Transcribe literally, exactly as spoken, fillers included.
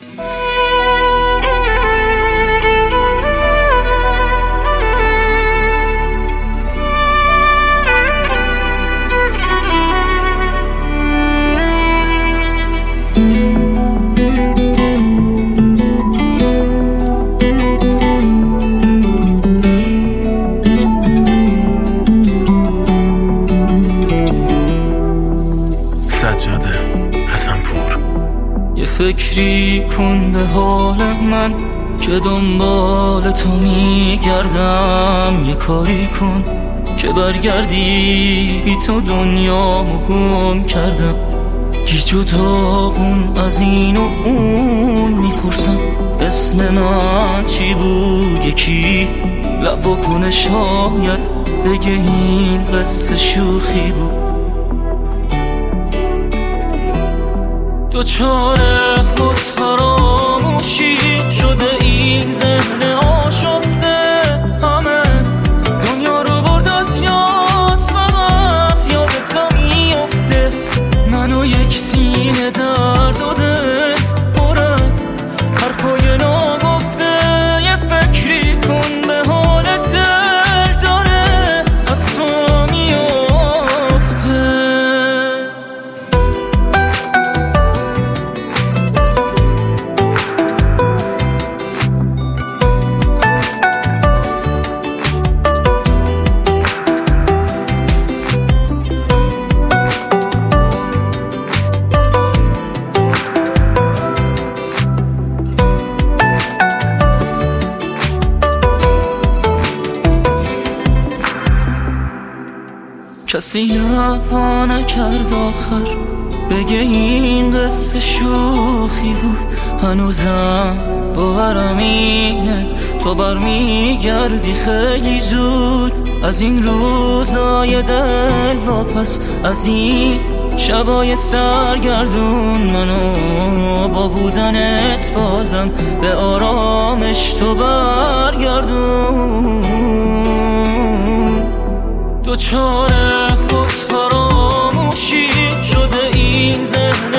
فکری کن به حال من که دنبال تو میگردم، یه کاری کن که برگردی، بی تو دنیامو گم کردم. گی جدا اون از این و اون میپرسم اسم من چی بود، یکی لب کنه شاید بگه این قصه شوخی بود. دوچار خود فراموشی شده این ذهن آشفته، همه دنیا رو برد از یاد، فقط یادت میفته. منو یک سینه درد داده پر از حرفای ناگفته، یه فکری کن به حال دل داره از تو میفته. کسی لبا نکرد آخر بگه این قصه شوخی بود، هنوزم باورم اینه تو برمیگردی خیلی زود. از این روزای دل واپس، از این شبای سرگردون، منو با بودنت بازم به آرامش تو برگردون. دوچار خود فراموشی شده این ذهن